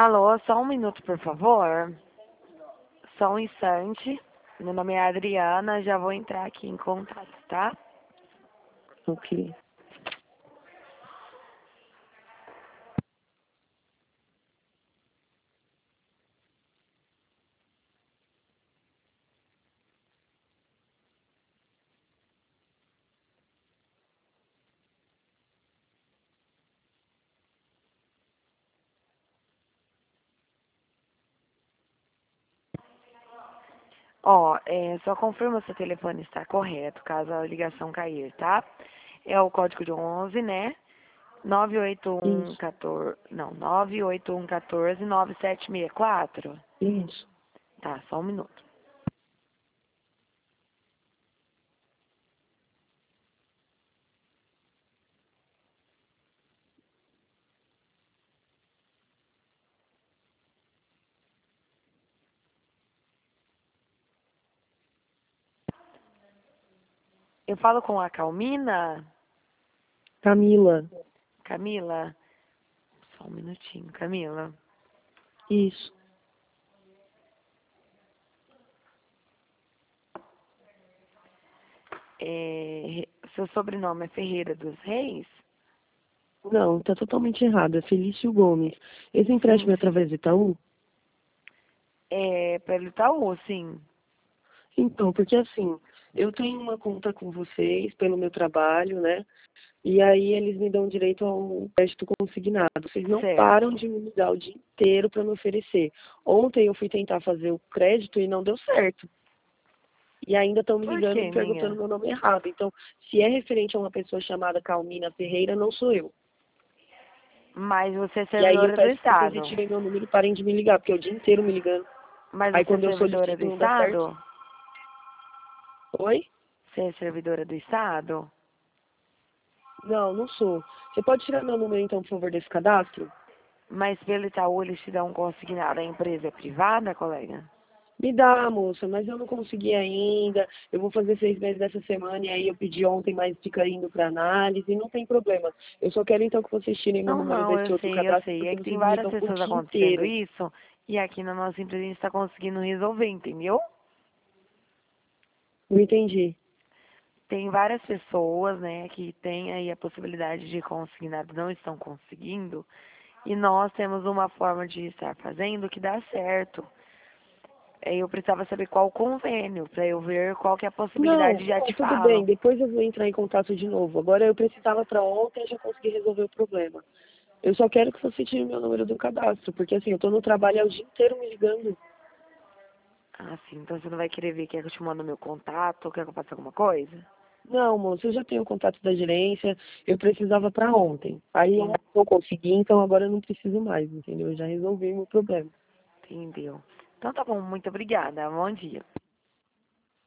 Alô, só um minuto, por favor. Só um instante. Meu nome é Adriana, já vou entrar aqui em contato, tá? Ok. Ó, só confirma se o telefone está correto, caso a ligação cair, tá? É o código de 11, né? 981 Isso, 14, não, 981 14 9764. isso. Tá, só um minuto. Eu falo com a Calmina? Camila, Camila? Só um minutinho, Camila. isso. Seu sobrenome é Ferreira dos Reis? Não, tá totalmente errado. É Felício Gomes. Esse Sim, empréstimo é sim. através do Itaú? É pelo Itaú, sim. Então, porque assim, eu tenho uma conta com vocês pelo meu trabalho, né? E aí eles me dão direito ao crédito consignado. Vocês não param Certo. de me ligar o dia inteiro para me oferecer. Ontem eu fui tentar fazer o crédito e não deu certo. E ainda estão me Por ligando e quê, me perguntando minha? meu nome errado. Então, se é referente a uma pessoa chamada Calmina Ferreira, não sou eu. Mas você é E aí eu servidora do peço que vocês Estado. retirem meu número e parem de me ligar, porque é o dia inteiro me ligando. Mas Aí você é quando eu servidora solicito do não dá certo. Estado? Oi? Você é servidora do Estado? Não, não sou. Você pode tirar meu número então, por favor, desse cadastro? Mas pelo Itaú eles te dão um consignado. A empresa é privada, colega? Me dá, moça, mas eu não consegui ainda. Eu vou fazer 6 meses essa semana e aí eu pedi ontem, mas fica indo para análise. Não tem problema. Eu só quero então que vocês tirem meu Não, número não, desse outro eu cadastro, sei. É porque que tem vocês me várias ligam o pessoas dia acontecendo inteiro. isso. E aqui na nossa empresa a gente está conseguindo resolver, entendeu? Não entendi. Tem várias pessoas, né, que têm aí a possibilidade de consignado, não estão conseguindo. E nós temos uma forma de estar fazendo que dá certo. Eu precisava saber qual o convênio, para eu ver qual que é a possibilidade, Não, já não, te tudo bem. falo. Depois eu vou entrar em contato de novo. Agora eu precisava para ontem e já consegui resolver o problema. Eu só quero que você tire meu número do cadastro, porque assim, eu tô no trabalho é o dia inteiro me ligando. Ah, sim, então você não vai querer ver, quer que eu te mando meu contato, ou quer que eu faça alguma coisa? Não, moço, eu já tenho o contato da gerência, eu precisava para ontem. Aí eu não consegui, então agora eu não preciso mais, entendeu? Eu já resolvi meu problema. Entendeu? Então tá bom, muito obrigada. Bom dia.